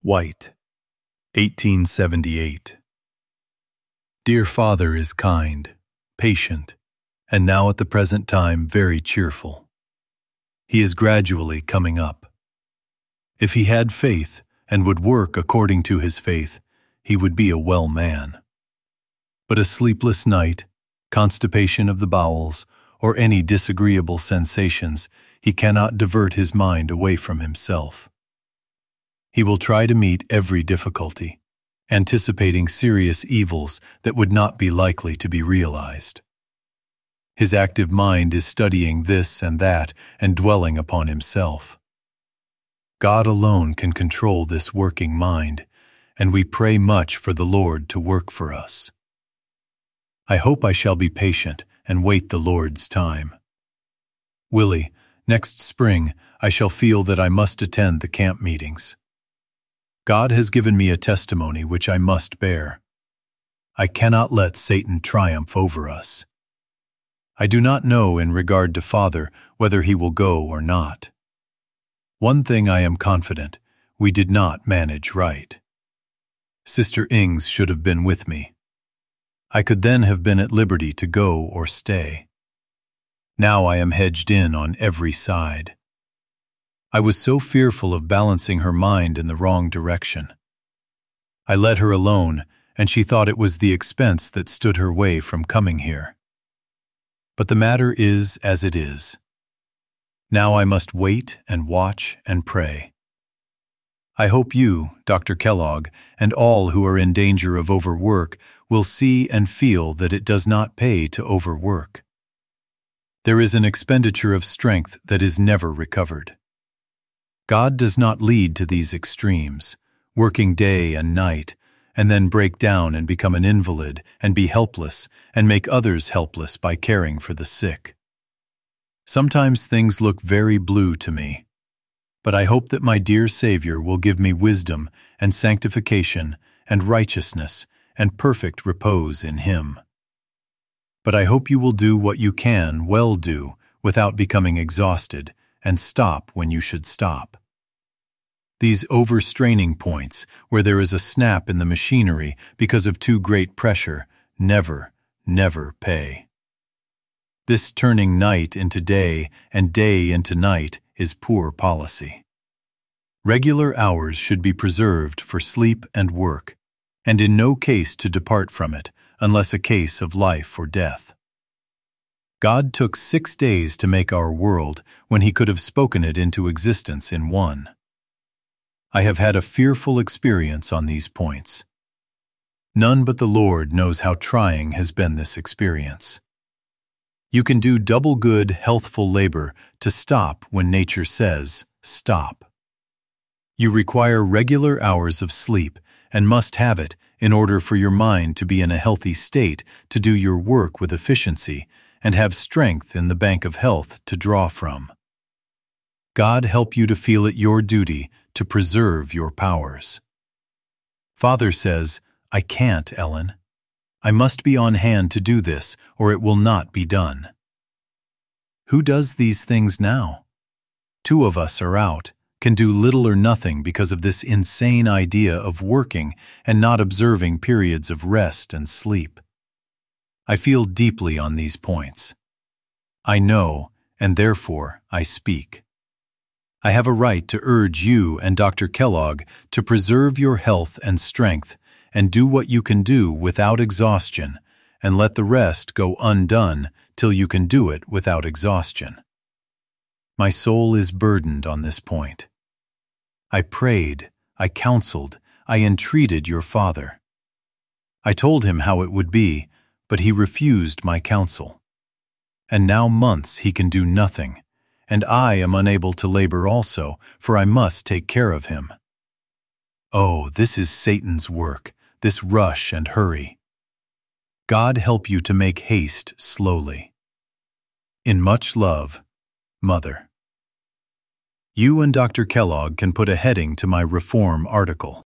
White, 1878. Dear Father is kind, patient, and now at the present time very cheerful. He is gradually coming up. If he had faith and would work according to his faith, he would be a well man. But a sleepless night, constipation of the bowels, or any disagreeable sensations, he cannot divert his mind away from himself. He will try to meet every difficulty, anticipating serious evils that would not be likely to be realized. His active mind is studying this and that and dwelling upon himself. God alone can control this working mind, and we pray much for the Lord to work for us. I hope I shall be patient and wait the Lord's time. Willie, next spring I shall feel that I must attend the camp meetings. God has given me a testimony which I must bear. I cannot let Satan triumph over us. I do not know in regard to Father whether he will go or not. One thing I am confident, we did not manage right. Sister Ings should have been with me. I could then have been at liberty to go or stay. Now I am hedged in on every side. I was so fearful of balancing her mind in the wrong direction. I let her alone, and she thought it was the expense that stood her way from coming here. But the matter is as it is. Now I must wait and watch and pray. I hope you, Dr. Kellogg, and all who are in danger of overwork will see and feel that it does not pay to overwork. There is an expenditure of strength that is never recovered. God does not lead to these extremes, working day and night, and then break down and become an invalid and be helpless and make others helpless by caring for the sick. Sometimes things look very blue to me, but I hope that my dear Savior will give me wisdom and sanctification and righteousness and perfect repose in Him. But I hope you will do what you can well do without becoming exhausted, and stop when you should stop. These overstraining points, where there is a snap in the machinery because of too great pressure, never pay. This turning night into day and day into night is poor policy. Regular hours should be preserved for sleep and work, and in no case to depart from it, unless a case of life or death. God took 6 days to make our world when He could have spoken it into existence in 1. I have had a fearful experience on these points. None but the Lord knows how trying has been this experience. You can do double good, healthful labor to stop when nature says, stop. You require regular hours of sleep and must have it in order for your mind to be in a healthy state to do your work with efficiency and have strength in the bank of health to draw from. God help you to feel it your duty to preserve your powers. Father says, I can't, Ellen. I must be on hand to do this, or it will not be done. Who does these things now? 2 of us are out, can do little or nothing because of this insane idea of working and not observing periods of rest and sleep. I feel deeply on these points. I know, and therefore I speak. I have a right to urge you and Dr. Kellogg to preserve your health and strength and do what you can do without exhaustion, and let the rest go undone till you can do it without exhaustion. My soul is burdened on this point. I prayed, I counseled, I entreated your father. I told him how it would be, but he refused my counsel. And now months he can do nothing, and I am unable to labor also, for I must take care of him. Oh, this is Satan's work, this rush and hurry. God help you to make haste slowly. In much love, Mother. You and Dr. Kellogg can put a heading to my reform article.